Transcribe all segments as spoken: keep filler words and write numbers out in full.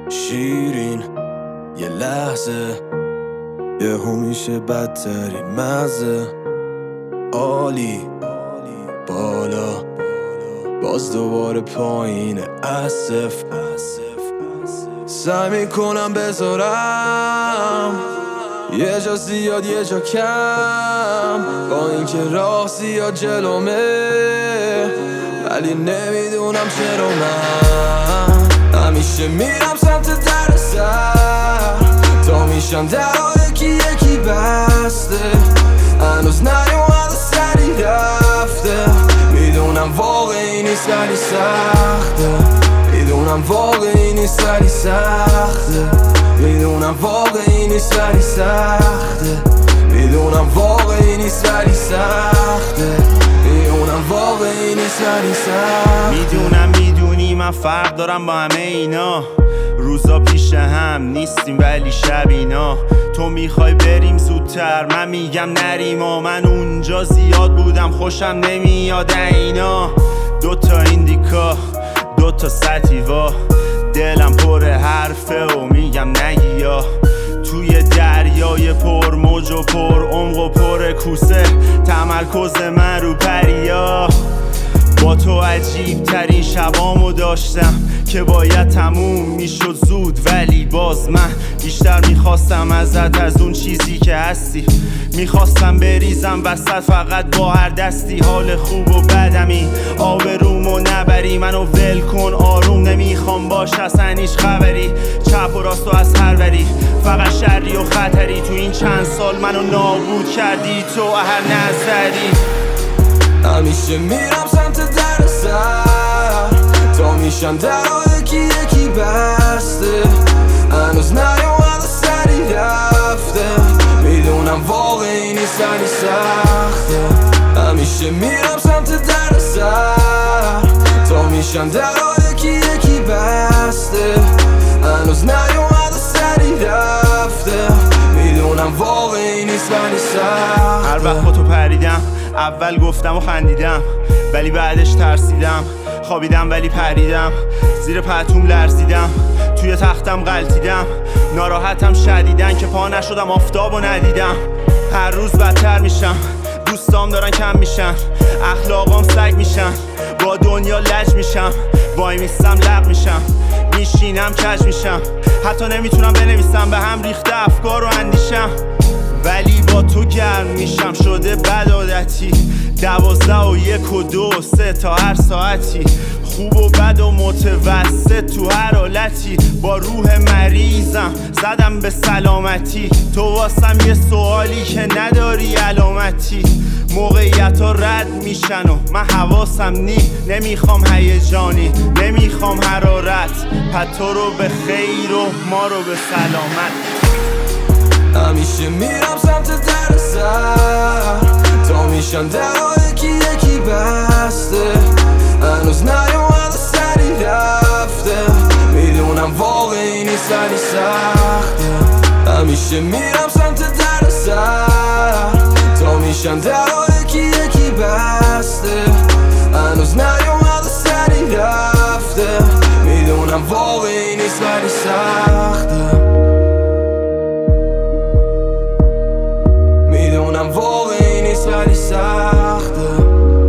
شیرین یه لحظه یهو میشه بدترین مزه. عالی بالا باز دوباره پایین اسف. سعی میکنم بذارم یه جا زیاد یه جا کم، با اینکه راه زیاد جلومه ولی نمیدونم چرا من همیشه میرم سمت در سر تا میشم درها یکی یکی بسته. هنوز نیومده سری رفته، میدونم واقعی نیست ولی سخته. میدونم واقعی نیست ولی سخته. میدونم واقعی نیست ولی سخته. میدونم واقعی نیست ولی سخته. میدونم واقعی نیست ولی سخته. میدونم میدونی من فرق دارم با همه اینا، روزا پیش هم نیستیم ولی شب اینا. تو میخوای بریم زودتر، من میگم نریم و من اونجا زیاد بودم خوشم نمیاد اینا. دوتا ایندیکا دوتا ستیوا، دلم پر حرفه و میگم نگیا. توی دریای پر موج و پر عمق و پر کوسه، تمرکز من رو پریا. با تو عجیب ترین شبامو داشتم که باید تموم میشد زود، ولی باز من بیشتر میخواستم ازت از اون چیزی که هستی. میخواستم بریزم وسط فقط با هر دستی، حال خوب و بدمی آبرومو نبری. منو ول کن آروم نمیخوام باش اصلا هیچ خبری، چپ و راست و از هر وری فقط شری و خطری. تو این چند سال منو نابود کردی تو هر نظری. همیشه میرم سمت در سر تا میشم درها یکی یکی بسته. هنوز نیومده سری رفته، میدونم واقعی نیست ولی سخته. همیشه میرم سمت در سر تا میشم درها یکی یکی بسته. هنوز نیومده سری رفته، میدونم واقعی نیست ولی سخته. هر وقت با تو پریدم اول گفتم و خندیدم ولی بعدش ترسیدم. خوابیدم ولی پریدم، زیر پتوم لرزیدم، توی تختم غلطیدم. ناراحتم شدیدن که پا نشدم آفتابو ندیدم. هر روز بدتر میشم، دوستام دارن کم میشن، اخلاقام سگ میشن، با دنیا لج میشم. وای میستم لق میشم، میشینم کج میشم، حتی نمیتونم بنویسم، به هم ریخته افکار و اندیشم. ولی با تو گرم میشم شده بد عادتی، دوازده و یک و دو و سه تا هر ساعتی. خوب و بد و متوسط تو هر حالتی، با روح مریضم زدم به سلامتی. تو واسم یه سوالی که نداری علامتی. موقعیت ها رد میشن و من حواسم نی، نمیخوام هیجانی نمیخوام حرارت. پس تو رو به خیر و ما رو به سلامت. همیشه میرم سمت در سر تا میشم درها یکی یکی بسته. هنوز نیومده سری رفته، میدونم واقعی نیست ولی سخته. همیشه میرم سمت در سر تا میشم درها یکی یکی بسته. هنوز نیومده سری رفته، میدونم واقعی نیست ولی سخته. میدونم واقعی نیست ولی سخته.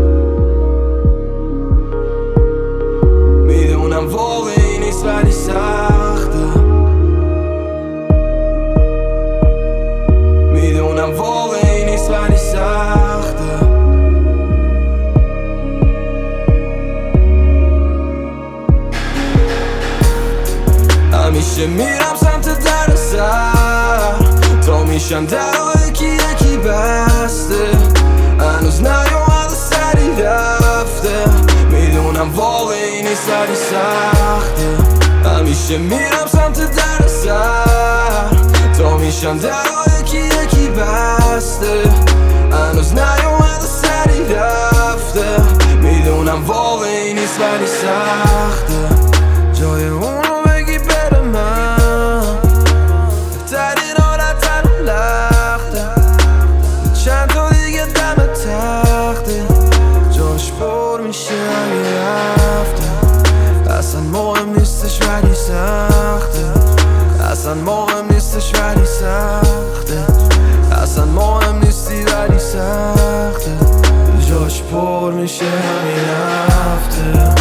میدونم واقعی نیست ولی سخته. میدونم واقعی نیست ولی سخته. همیشه میرم سمت در سر تا میشم درها یکی یکی بسته. هنوز نیومده سری رفته، میدونم واقعی نیست ولی سخته. همیشه میرم سمت در سر تا میشم درها یکی یکی بسته. هنوز نیومده سری رفته، میدونم واقعی نیست ولی سخته. جای اونو بگی بره من بهترین حالت رو لخته. چند تا دیگه دم تخته، جاش پر میشه اگه رفته. اصلا مهم نیستش ولی سخته. پر میشه همین هفته.